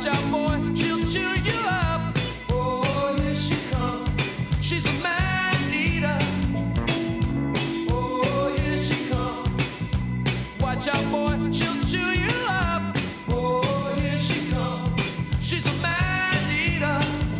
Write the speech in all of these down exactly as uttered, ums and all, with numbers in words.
Watch out, boy, she'll chew you up. Oh, here she comes. She's a man eater. Oh, here she comes. Watch out, boy, she'll chew you up. Oh, here she comes. She's a man eater.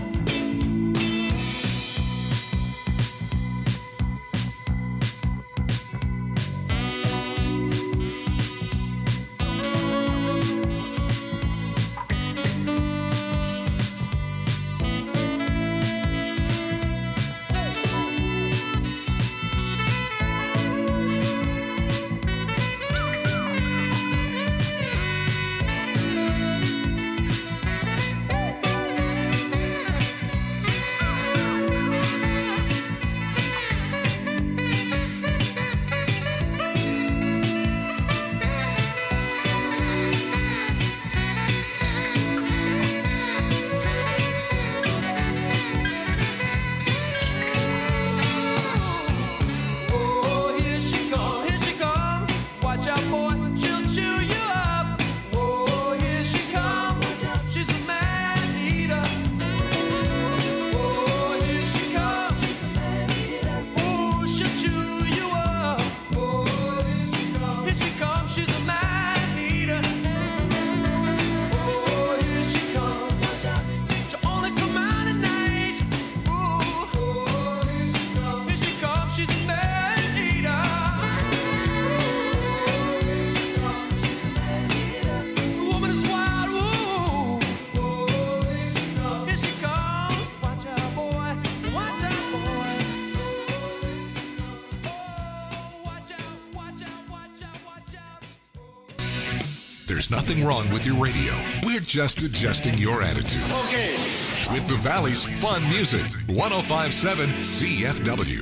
There's nothing wrong with your radio. We're just adjusting your attitude. Okay. With the Valley's fun music, one oh five point seven C F W.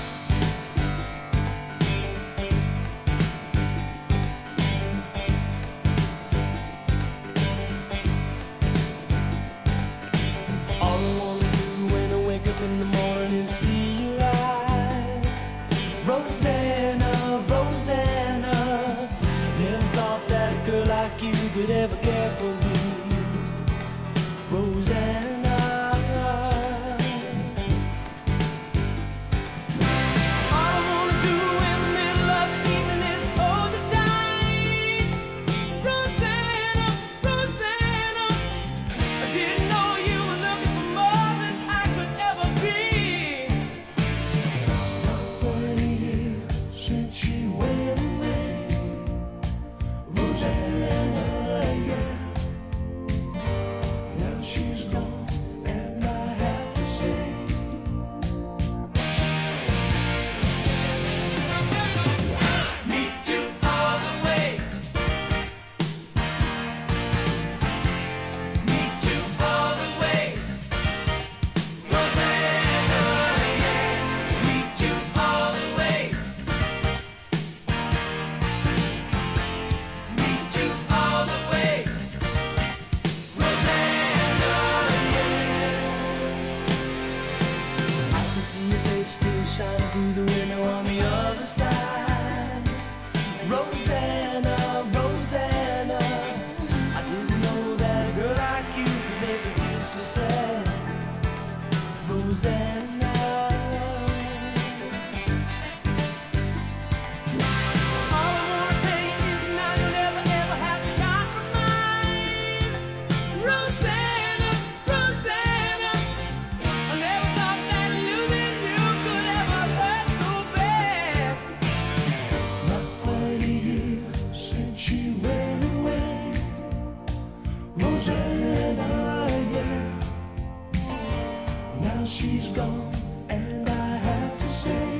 All I wanna do when I wake up in the morning is see your eyes. Rosanna, Rosanna, never thought that a girl like you could ever care for me. Rosanna. Shining through the window on the other side. Rosanna, Rosanna, I didn't know that a girl like you could make me feel so sad. Rosanna. She's gone, and I have to say,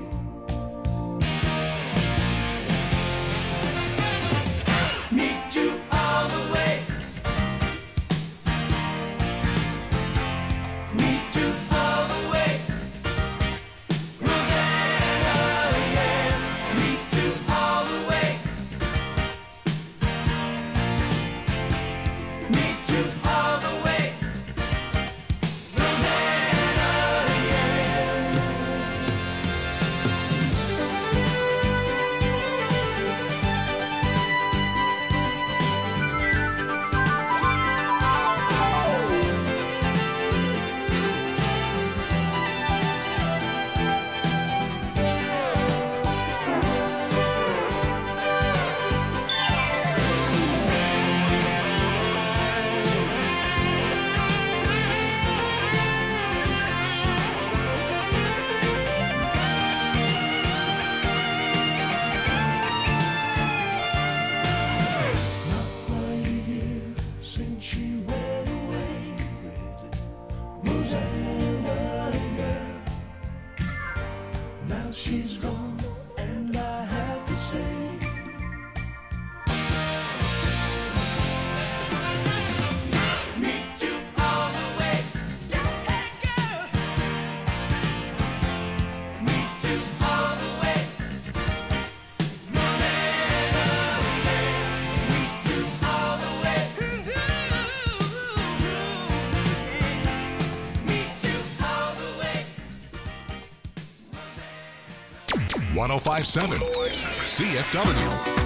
meet you all the way. Meet you all the way. Rosanna, yeah. Meet you all the way. Meet you all the way. Rosanna, yeah. one oh five point seven C F W.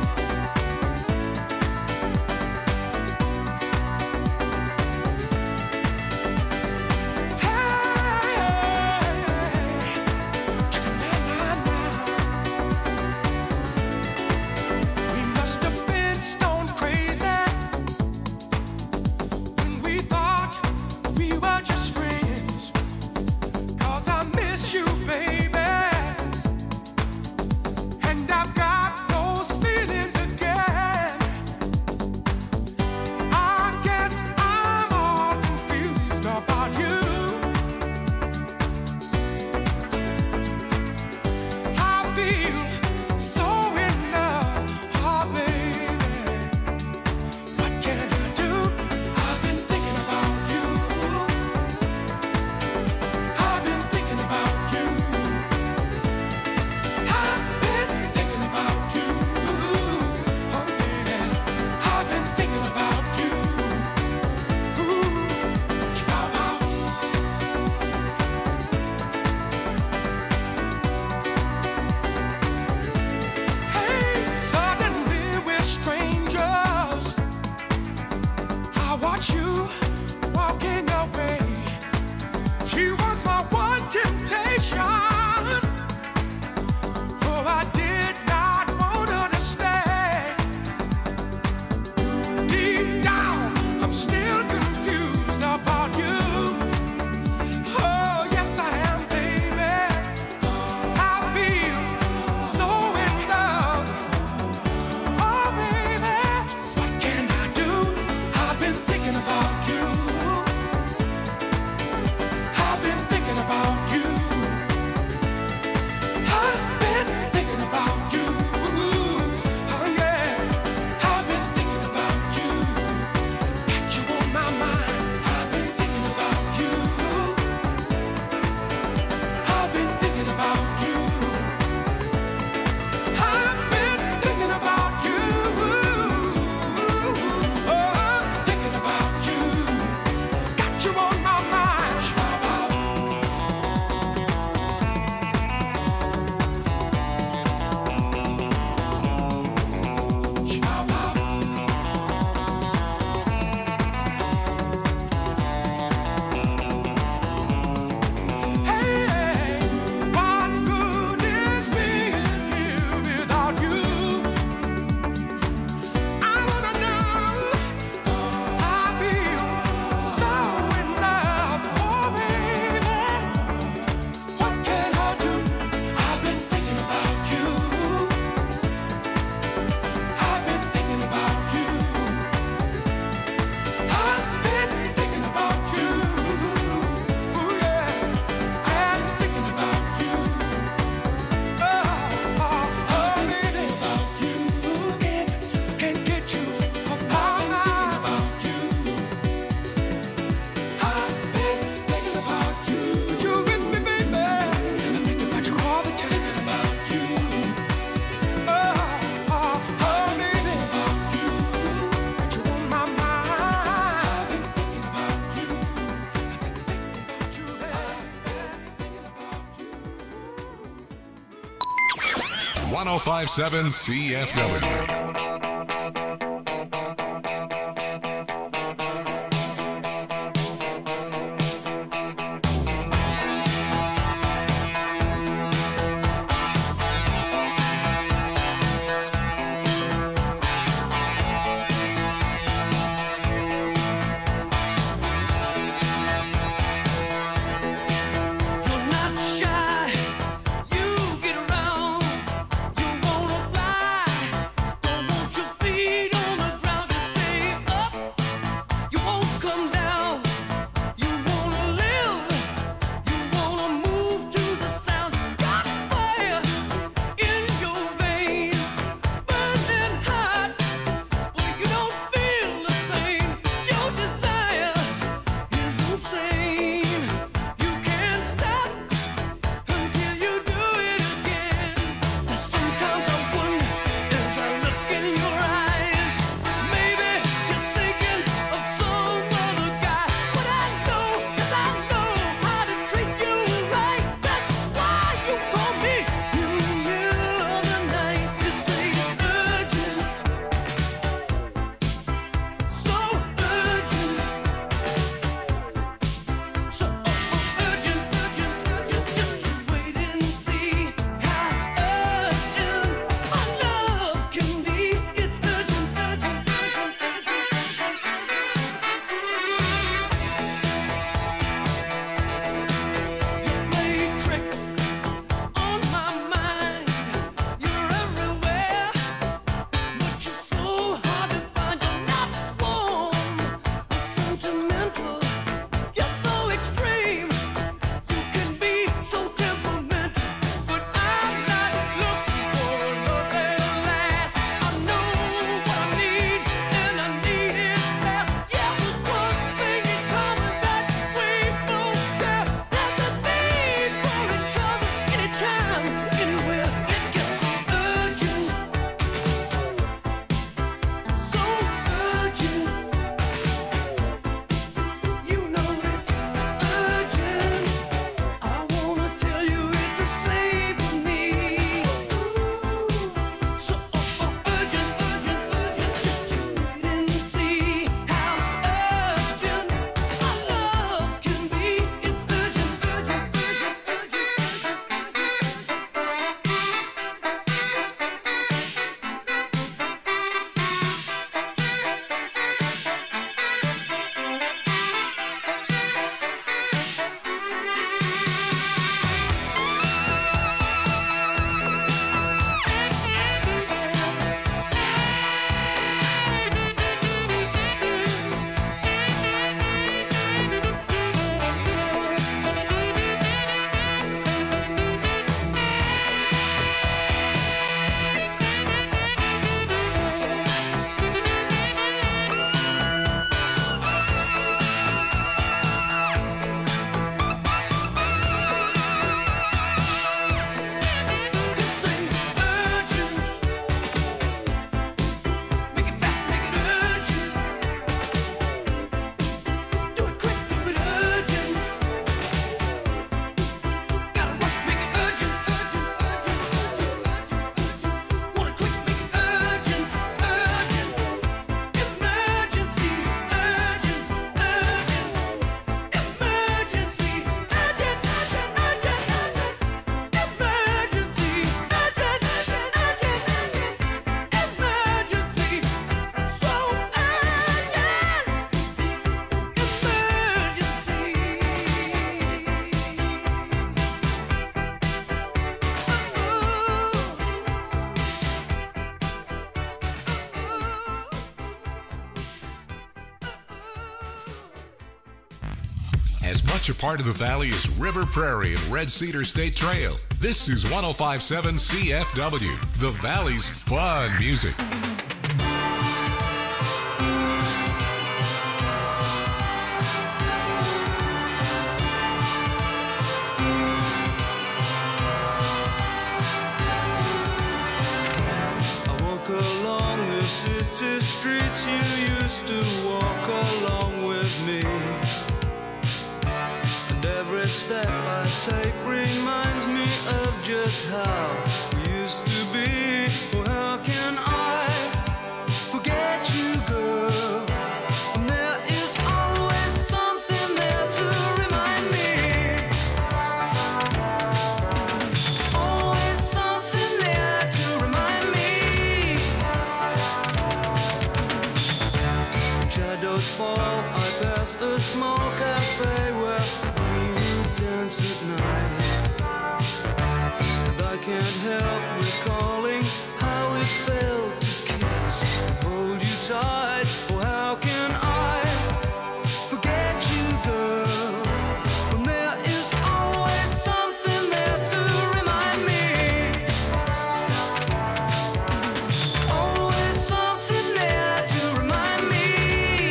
one oh five point seven C F W. You're not shy, you get around, you wanna fly. as much a part of the valley as River Prairie and Red Cedar State Trail. This is one oh five point seven C F W, the Valley's fun music. I walk along the city streets you used to walk along with me. And every step I take reminds me of just how we used to be. Oh, how can I forget you, girl? And there is always something there to remind me. Always something there to remind me. When shadows fall, I pass a small cafe where dance at night. And I can't help recalling how it felt to kiss and hold you tight. Oh, how can I forget you, girl? When there is always something there to remind me. Always something there to remind me.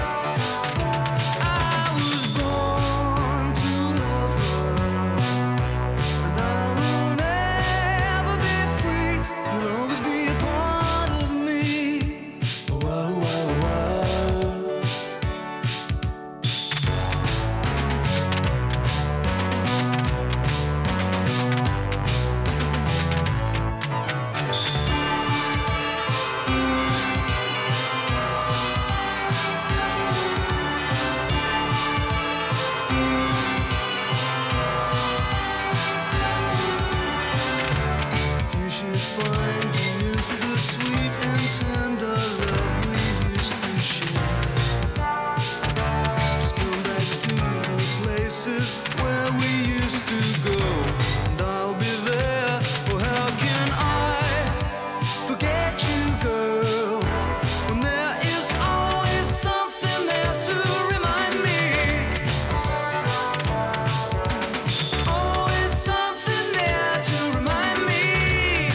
I was born to love her, and I will never be free. You'll always be a part of me. Wow, wow, wow. You should find you miss the sweet and tender love we used to share. Just come back to the places where we used to go, and I'll be there. Oh, how can I forget you, girl? When there is always something there to remind me. Always something there to remind me.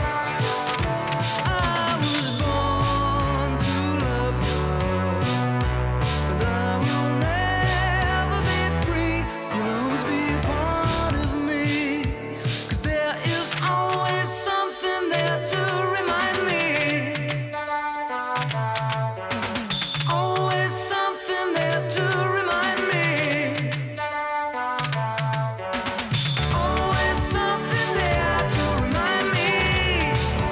I was born to love her, and I will never be free. You'll always be a part of me. 'Cause there is always something there to remind me. Always something there to remind me. Always something there to remind me.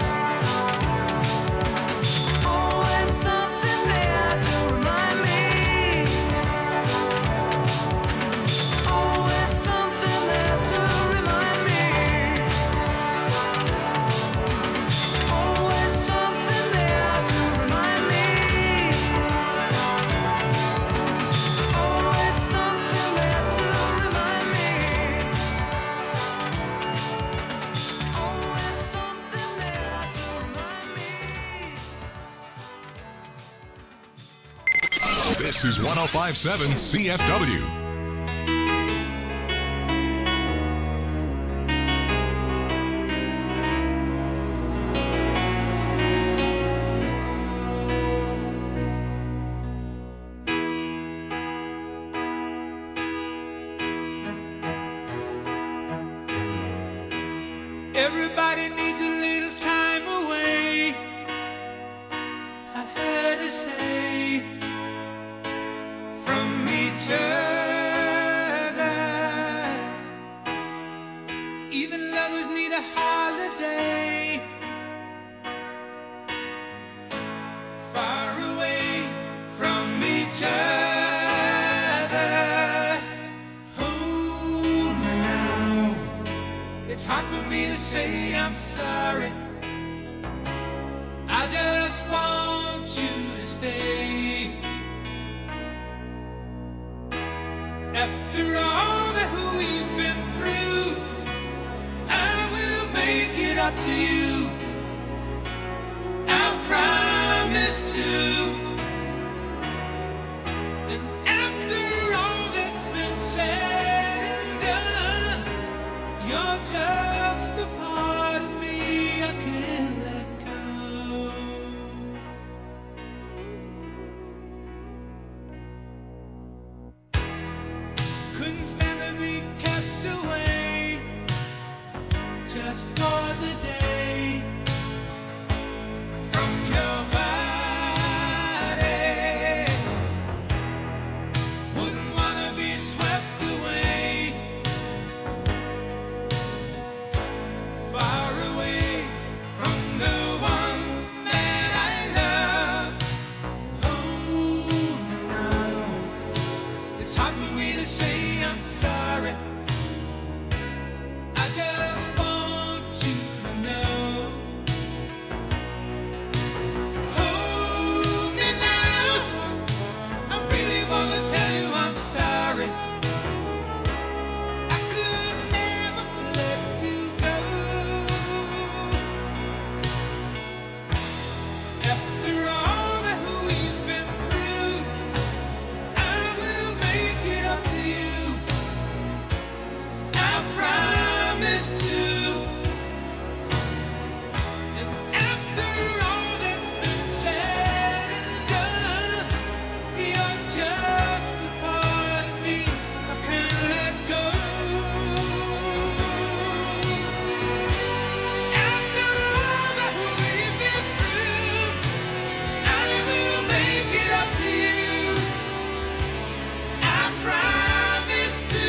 Always something there to remind me. Always something there to remind me. Always something there to remind me. Always something there to remind me. Always something there to remind me. This is one oh five point seven C F W. Everybody needs a little time away, I heard her say, from each other. Even lovers need a holiday, far away from each other. Hold me now. It's hard for me to say I'm sorry. I just want you to stay. After all that we've been through, I will make it up to you. I promise to. And after all that's been couldn't stand to be kept away just for the day from your body. Wouldn't wanna be swept away, far away from the one that I love. Oh, no, it's hard for me to say I'm sorry. I just want you to know. Hold me now. I really wanna tell you I'm sorry. I could never let you go. After all that we've been through, I will make it up to you. I promise to. And after all that's been said and done, you're just a part of me I can't let go. After all that we've been through, I will make it up to you. I promise to.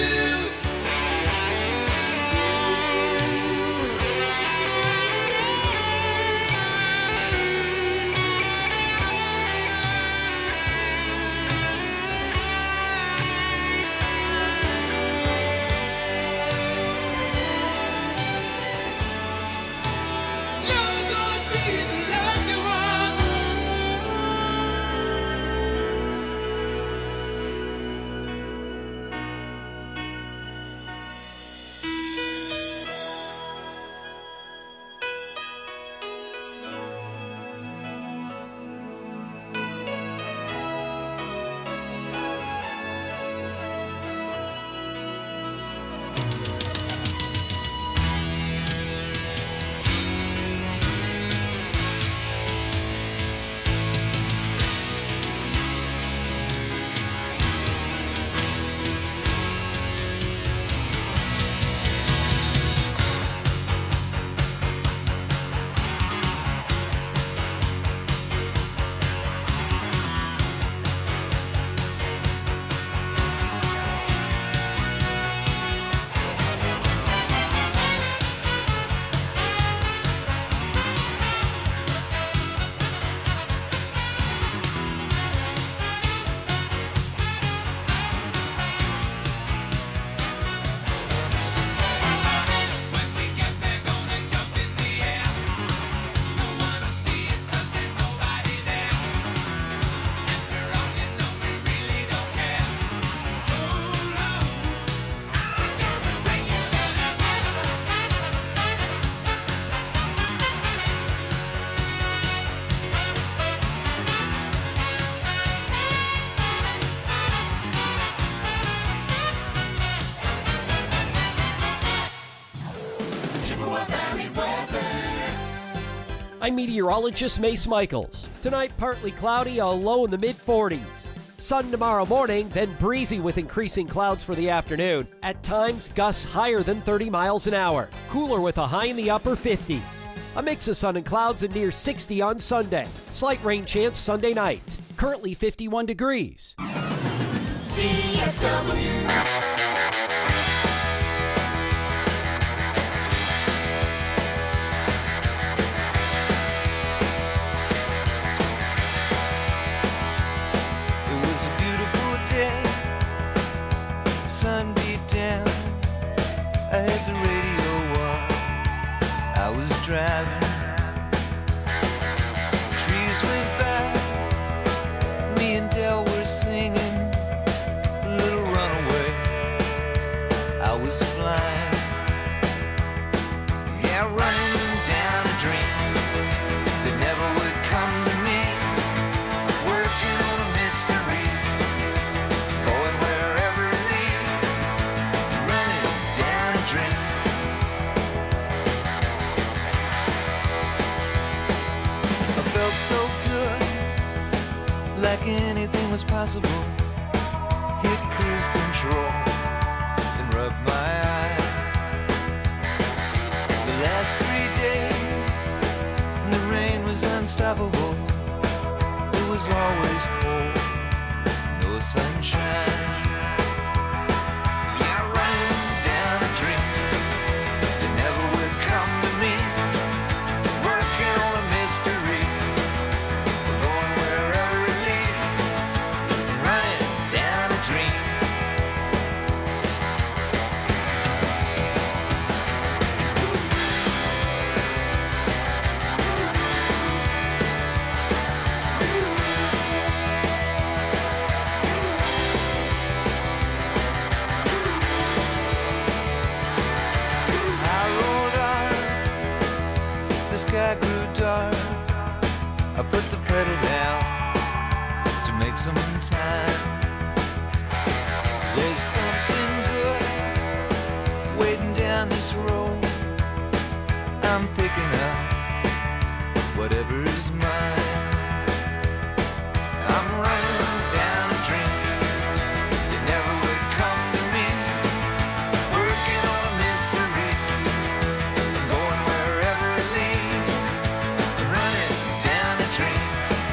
You're gonna be the lucky one. When we get there, gonna jump in the air. No one will see us 'cause there's nobody there. After all, you know we really don't care. Oh, no, I'm gonna take you there. Chippewa Valley weather. I'm meteorologist Mace Michaels. Tonight, partly cloudy, a low in the mid forties. Sun tomorrow morning, then breezy with increasing clouds for the afternoon. At times, gusts higher than thirty miles an hour. Cooler with a high in the upper fifties. A mix of sun and clouds and near sixty on Sunday. Slight rain chance Sunday night. Currently fifty-one degrees. C F W. It was a beautiful day. The sun beat down. I had the radio on. I was driving. Trees went by. Me and Del were singing a little something good waiting down this road. I'm picking up whatever's mine. I'm running down a dream that never would come to me, working on a mystery, going wherever it leads, running down a dream.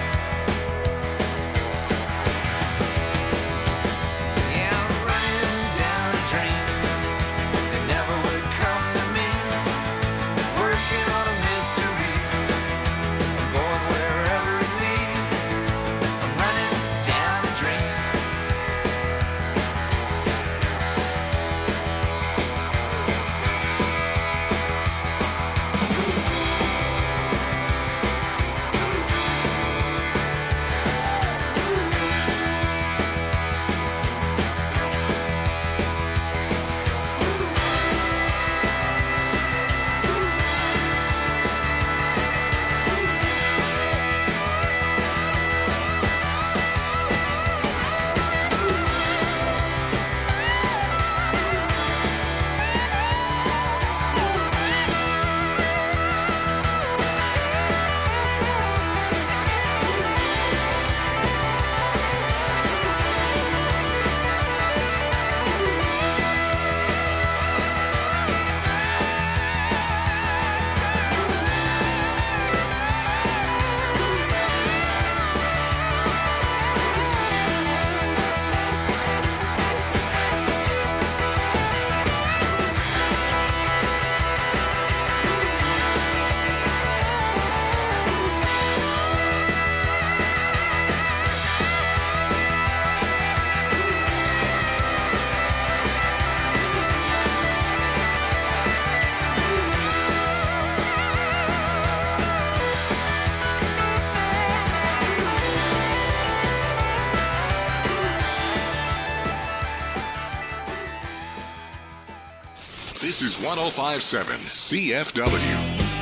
Yeah, I'm running down a dream that never would come to me, working on a mystery, going wherever it leads, I'm running down a dream. This is one oh five point seven C F W.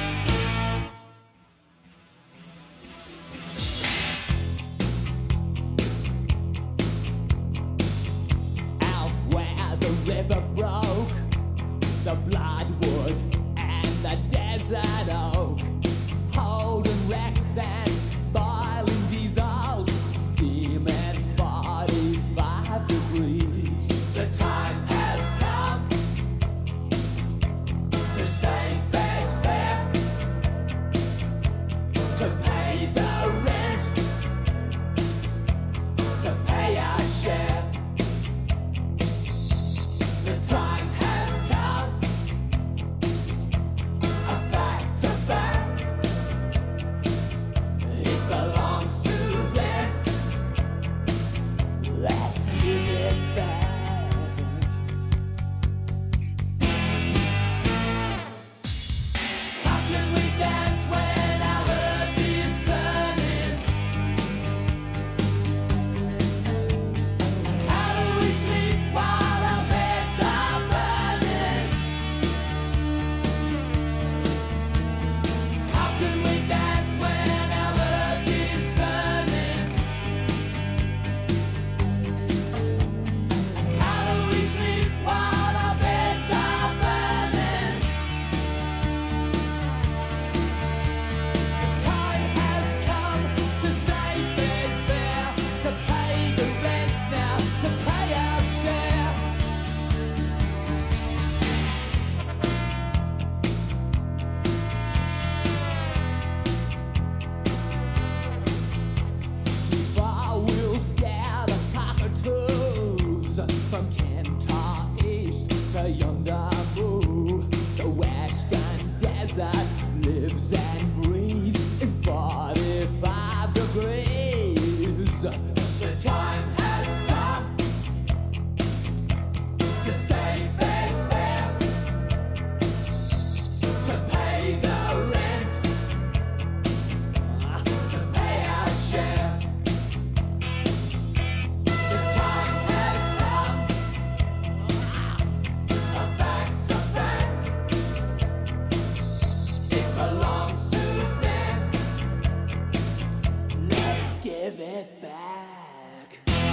Out where the river broke, the bloodwood and the desert oak, holding wrecks and boiling diesels, steaming forty-five degrees. The time has come to save fair's fair, to pay the rent, to pay our share. The time has come, a fact's a fact, it belongs to them, let's give it back. How can we dance when our earth is turning? How do we sleep while our beds are burning? How can we dance when our earth is turning? How do we sleep while our beds are burning? The time has come to save fair's fair, to pay the rent now, to pay our share. Before we'll scare the cockatoos from Kentar East to yonder Moo, the western desert lives and breathes in forty-five degrees. The time has come to save fair's fair, to pay the rent, to pay our share. The time has come, a fact's a fact, it belongs to them, let's give it back.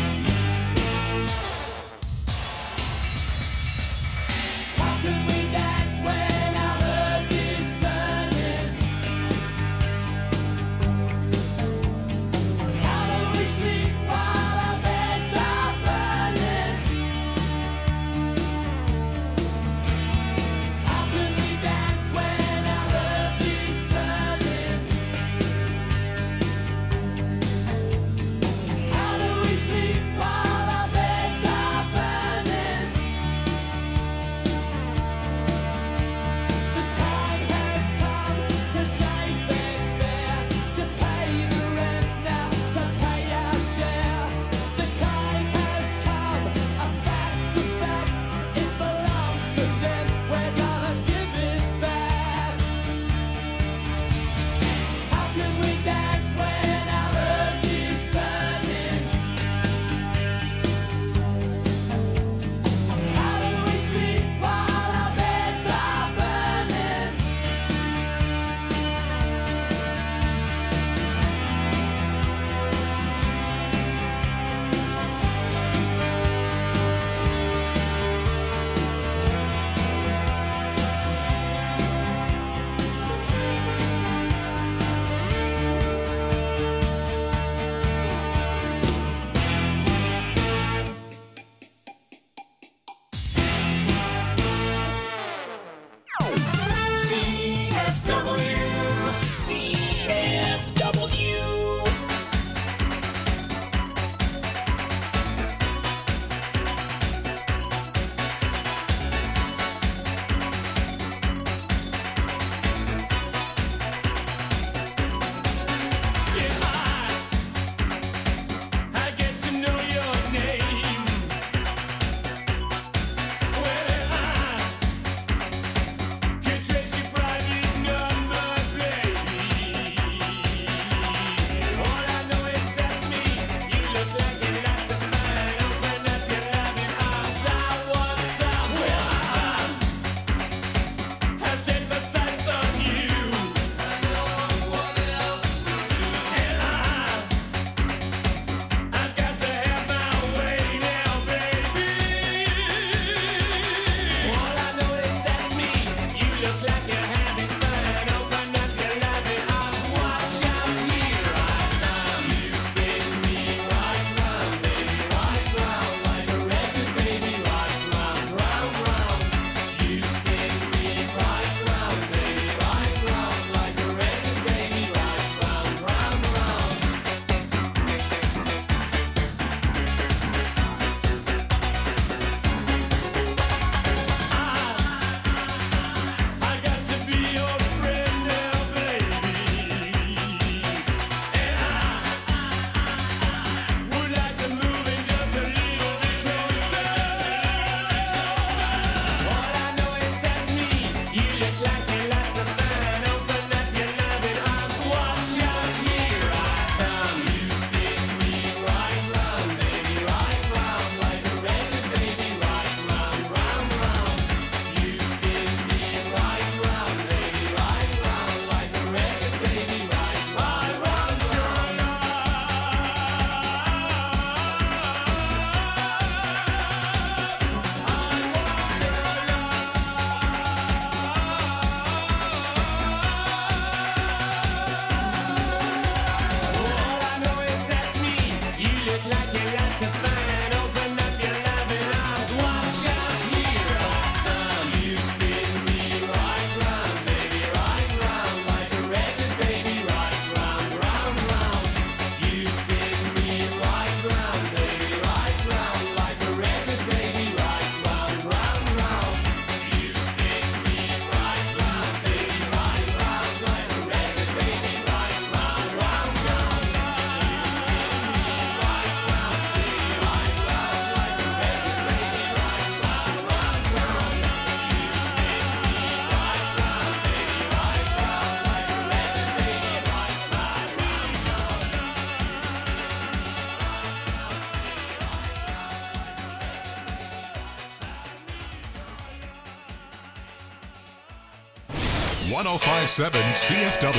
one oh five point seven C F W.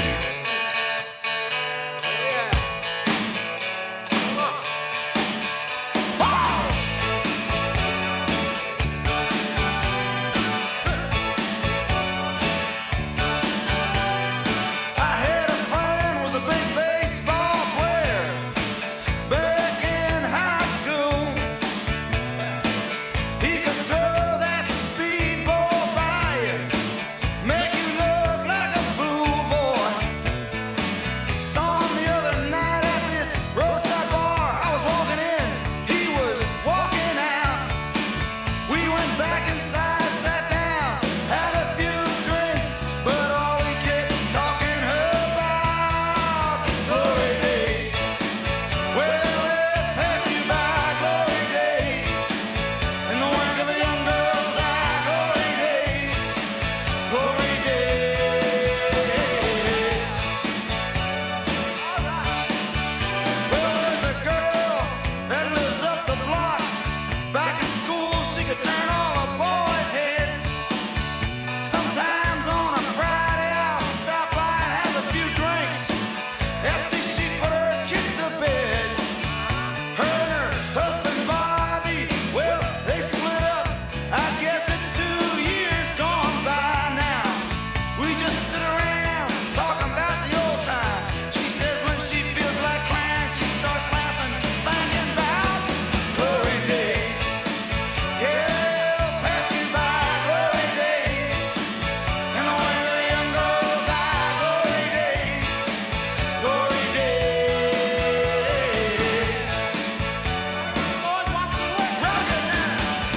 I had a friend was a big baseball player back in high school. He could throw that speedball by you, make you look like a fool boy. Saw him the other night at this roadside bar. I was walking in, he was walking out. We went back inside, sat down, had a few drinks, but all he kept talking about was glory days. Well, it passed you by, glory days, and the work of the young girls, ah, glory days, glory days. Well, there's a girl that lives up the block. Back in school, she could turn all the boys' heads. Sometimes on a Friday, I'll stop by and have a few drinks after she put her kids to bed. Her and her husband Bobby, well, they split up. I guess it's two years gone by now. We just sit around talking about the old times. She says when she feels like crying, she starts laughing, thinking about glory days. Yeah, pass you by, glory days, and the way the young girls, ah, glory days, glory days. Rock it now.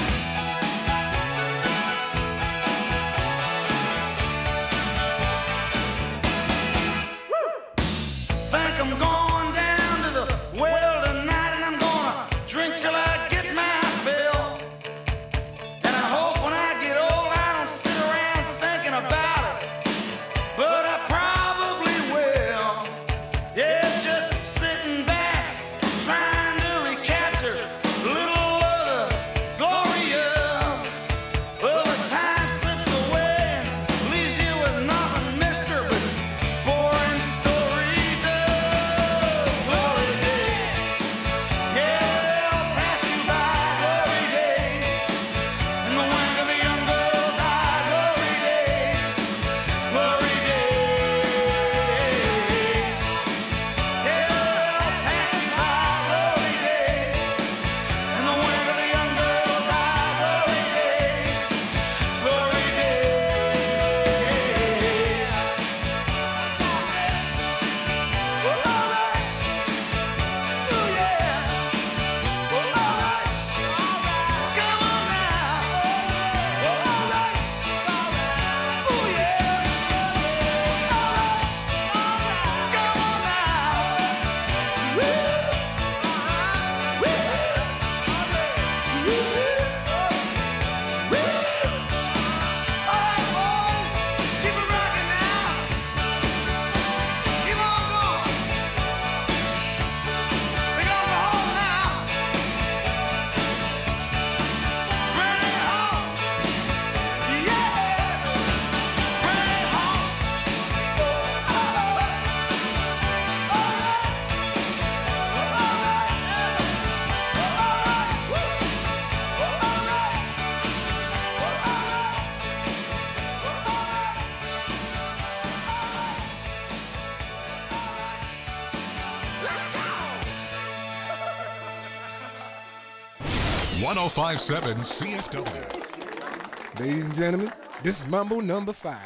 Think I'm going down to the well tonight, and I'm gonna drink till I get my fill. And I hope when I get old I don't sit around thinking about it, but I probably will. Yeah, just sitting back, trying to recapture a little of the glory of. Well, the time slips away and leaves you with nothing, mister, but boring stories of glory days. Yeah, they'll pass you by, glory days, and the wing of the young girls, ah, glory days, glory days. Yeah, they'll pass you by, glory days, and the wing of the young girls, ah, glory days, glory days. Well, all right. Ooh, yeah. Well, all right. Come on now. Well, all right. Ooh, yeah. All right. Come on now. Woo. Woo. Woo. Woo. All right, boys. Keep it rocking now. Keep on going. We're going home now. Bring it home. Yeah. Bring it home. Oh, all right. All right. All right. All right. Woo. All right. All right. Let's go. one oh five point seven C F W. Ladies and gentlemen, this is Mambo number five.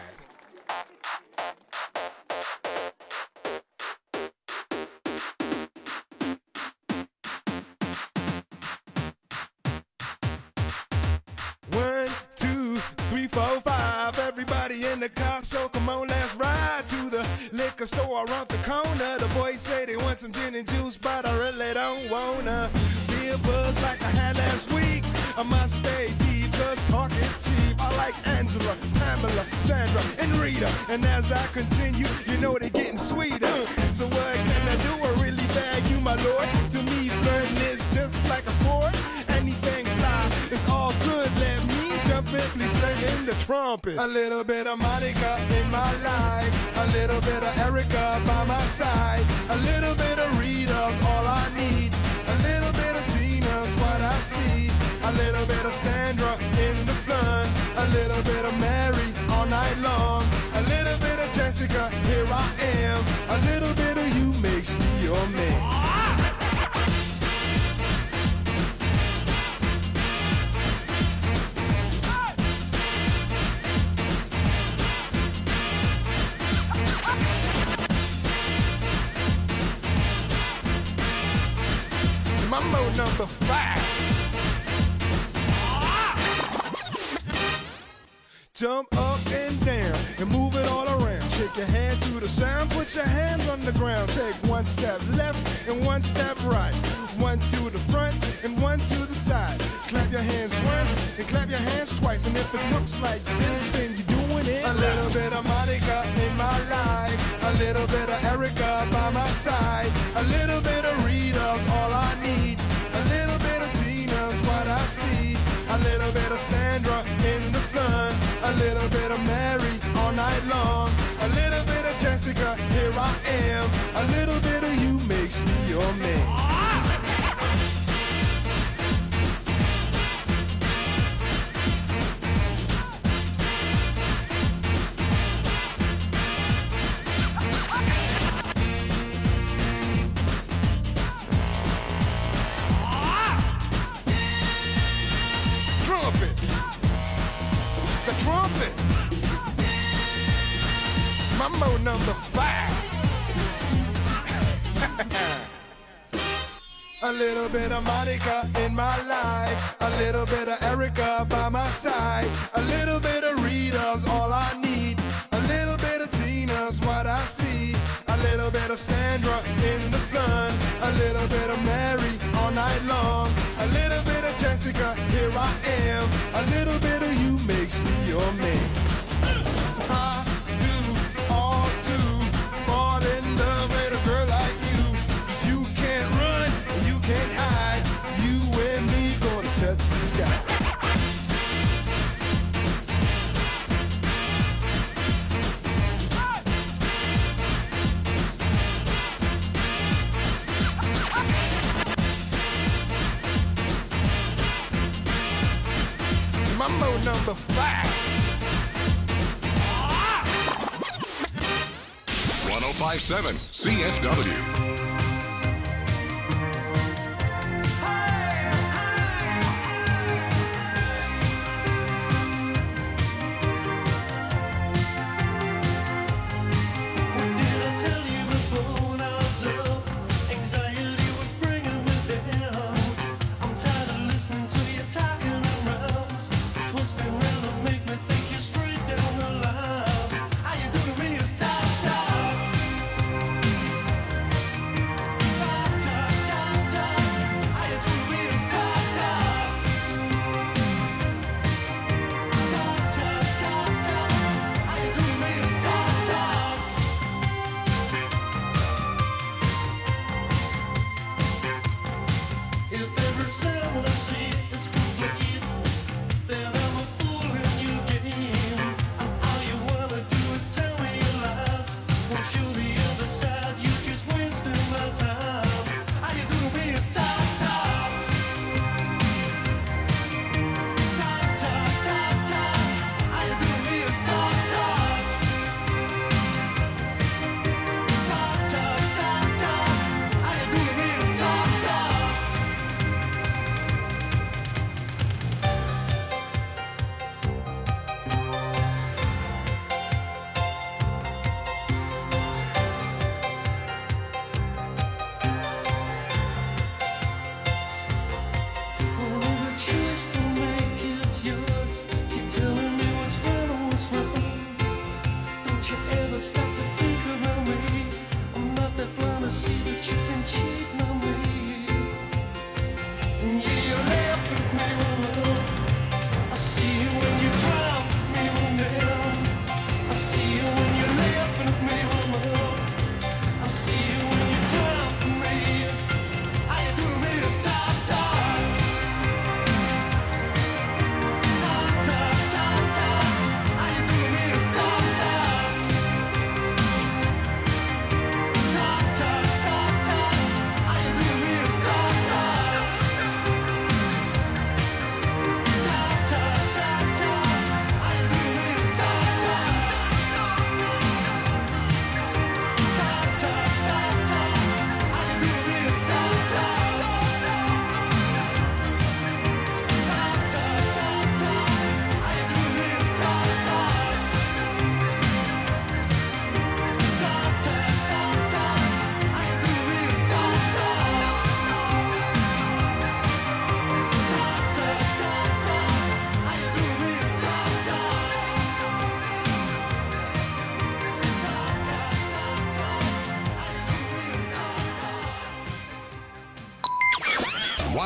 One, two, three, four, five. Everybody in the car, so come on, let's ride to the liquor store around the corner. The boys say they want some gin and juice, but I really don't wanna be a buzz like I had last week. I must stay deep, cause talk is cheap. I like Angela, Pamela, Sandra, and Rita. And as I continue, you know they're getting sweeter. So what can I do? I really bag you, my lord. To me, flirting is just like a sport. Anything fly, it's all good. Let me jump in simply singing the trumpet. A little bit of Monica in my life, a little bit of Erica by my side, a little bit of Rita's all I need, a little bit of Tina's what I see, a little bit of Sandra in the sun, a little bit of Mary all night long, a little bit of Jessica, here I am, a little bit of you makes me your man. Mambo number five. Jump up and down and move it all around. Shake your hand to the sound, put your hands on the ground. Take one step left and one step right. One to the front and one to the side. Clap your hands once and clap your hands twice. And if it looks like this, then you're doing it. A little bit of Monica in my life, a little bit of Erica by my side, a little bit of Rita's all I need, a little bit of Tina's what I see, a little bit of Sandra in the sun, a little bit of Mary all night long, a little bit of Jessica, here I am, a little bit of you makes me your man. Trumpet. Mambo number five. A little bit of Monica in my life, a little bit of Erica by my side, a little bit of Rita's all I need, a little bit of Tina's what I see, a little bit of Sandra in the sun, a little bit of Mary all night long, a little bit of Jessica, here I am, a little bit of you makes me your man. I do all to fall in love with a girl like you, 'cause you can't run, you can't hide, you and me gonna touch the sky. Mambo number five. one oh five point seven C F W.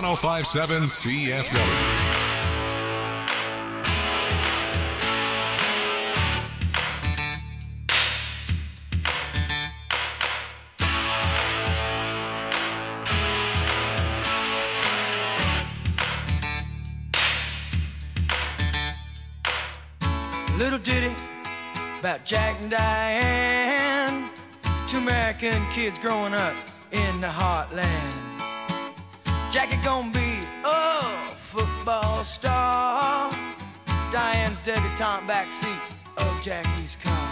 oh five seven C F W. Little ditty about Jack and Diane, two American kids growing up in the heartland. Jackie gonna be a football star, Diane's debutante backseat of Jackie's car.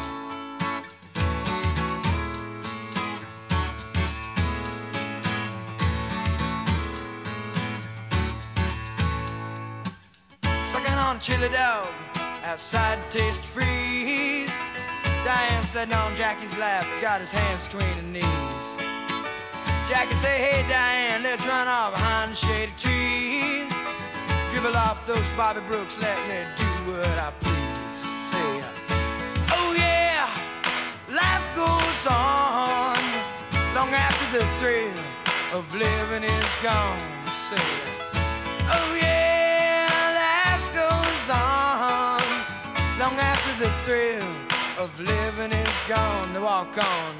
Sucking on chili dog outside to taste freeze. Diane sitting on Jackie's lap, got his hands between her knees. Jackie say, hey Diane, let's run off behind the shady trees. Dribble off those Bobby Brooks, let me do what I please. Say, oh yeah, life goes on long after the thrill of living is gone. Say, oh yeah, life goes on long after the thrill of living is gone. To walk on.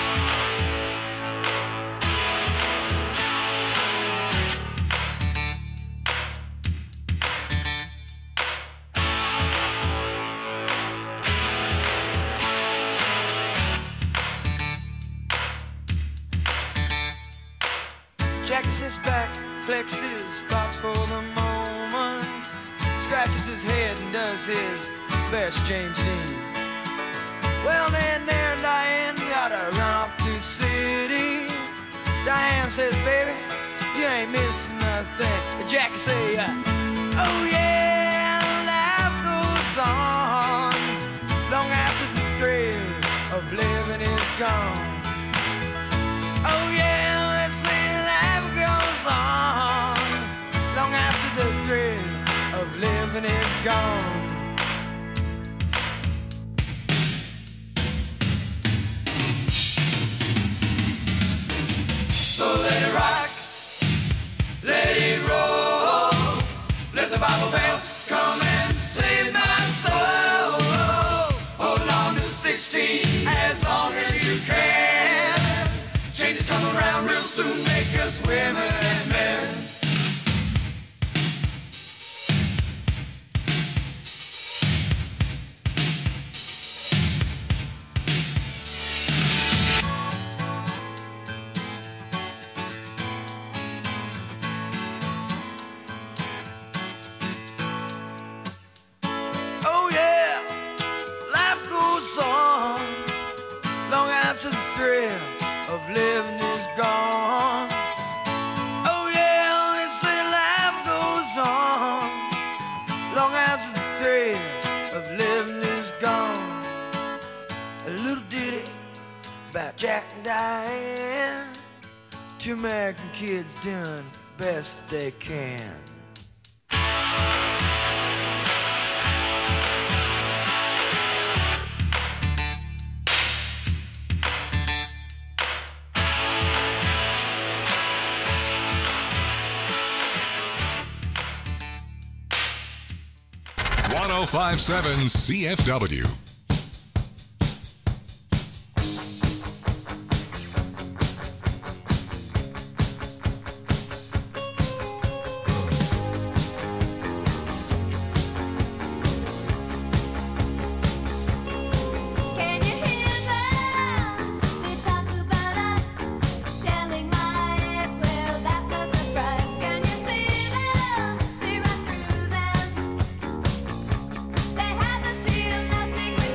Jackie sits back, collects his thoughts for the moment, scratches his head and does his best James Dean. Well, then there and Diane gotta run off to the city. Diane says, baby, you ain't missing nothing. But Jackie say, uh, oh yeah, life goes on long after the thrill of living is gone. Oh yeah, let's say life goes on long after the thrill of living is gone. So let it rock, let it roll, let the Bible belt come and save my soul. Hold on to sixteen as long as you can. Changes come around real soon, make us women and men. Oh yeah, life goes on long after the thrill of living is gone. Oh yeah, they say life goes on long after the thrill of living is gone. A little ditty about Jack and Diane, two American kids doing best they can. one oh five seven C F W. Can you hear them? They talk about us, telling lies. Well, that was the price. Can you see them? See right through them. They have a shield, nothing.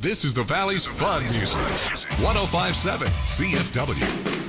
This is the Valley's fun music. one oh five point seven C F W.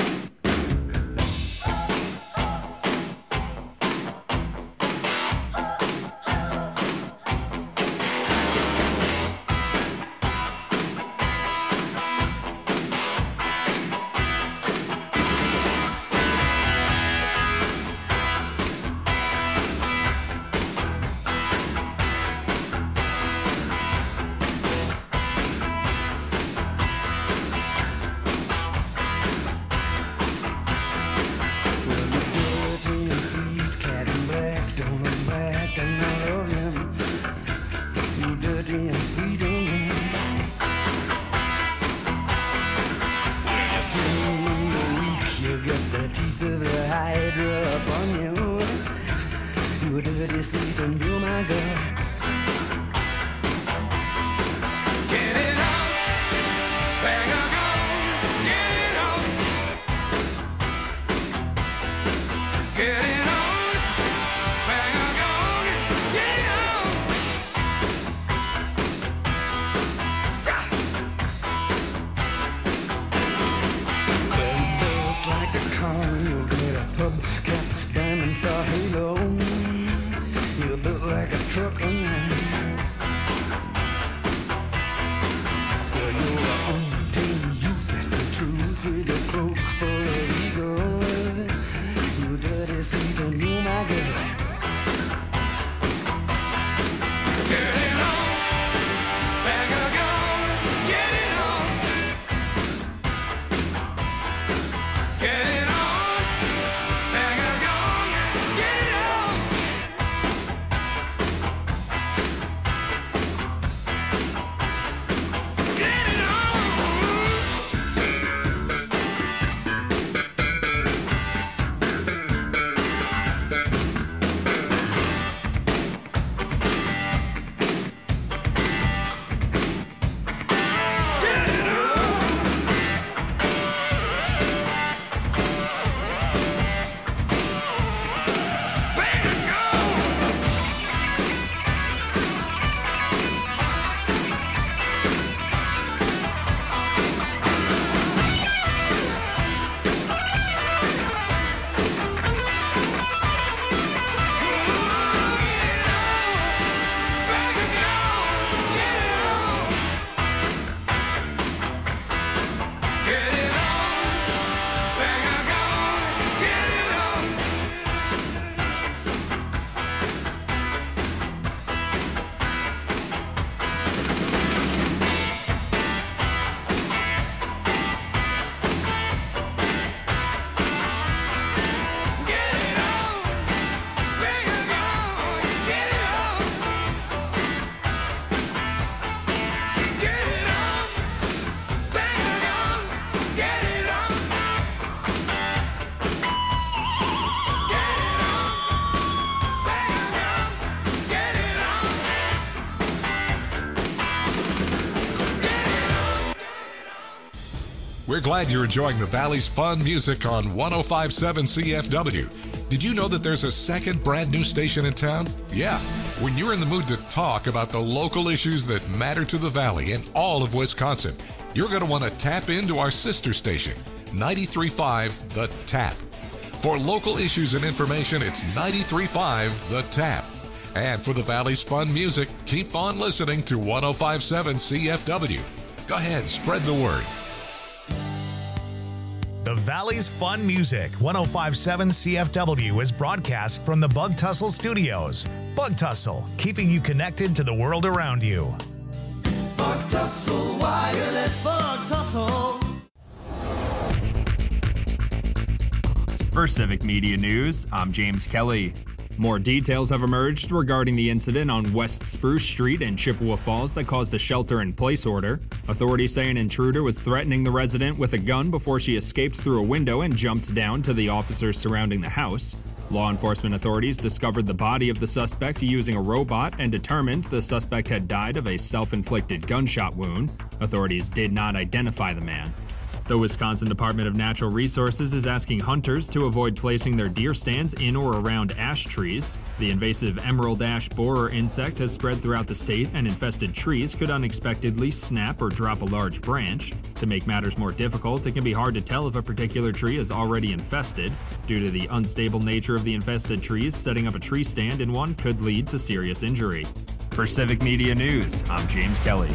We're glad you're enjoying the Valley's fun music on one oh five point seven C F W. Did you know that there's a second brand new station in town? Yeah. When you're in the mood to talk about the local issues that matter to the Valley and all of Wisconsin, you're going to want to tap into our sister station, ninety-three point five The Tap. For local issues and information, it's ninety-three point five The Tap. And for the Valley's fun music, keep on listening to one oh five point seven C F W. Go ahead, spread the word. The Valley's fun music, one oh five point seven C F W, is broadcast from the Bug Tussle Studios. Bug Tussle, keeping you connected to the world around you. Bug Tussle Wireless. Bug Tussle. For Civic Media News, I'm James Kelly. More details have emerged regarding the incident on West Spruce Street in Chippewa Falls that caused a shelter-in-place order. Authorities say an intruder was threatening the resident with a gun before she escaped through a window and jumped down to the officers surrounding the house. Law enforcement authorities discovered the body of the suspect using a robot and determined the suspect had died of a self-inflicted gunshot wound. Authorities did not identify the man. The Wisconsin Department of Natural Resources is asking hunters to avoid placing their deer stands in or around ash trees. The invasive emerald ash borer insect has spread throughout the state, and infested trees could unexpectedly snap or drop a large branch. To make matters more difficult, it can be hard to tell if a particular tree is already infested. Due to the unstable nature of the infested trees, setting up a tree stand in one could lead to serious injury. For Civic Media News, I'm James Kelly.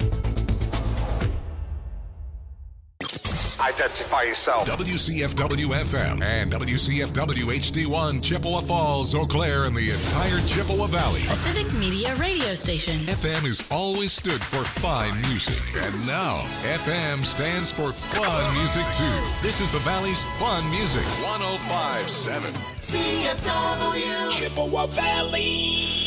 Identify yourself. W C F W F M and W C F W H D one, Chippewa Falls, Eau Claire, and the entire Chippewa Valley. A Civic Media radio station. F M has always stood for fine music, and now F M stands for fun music too. This is the Valley's fun music, one oh five point seven C F W Chippewa Valley.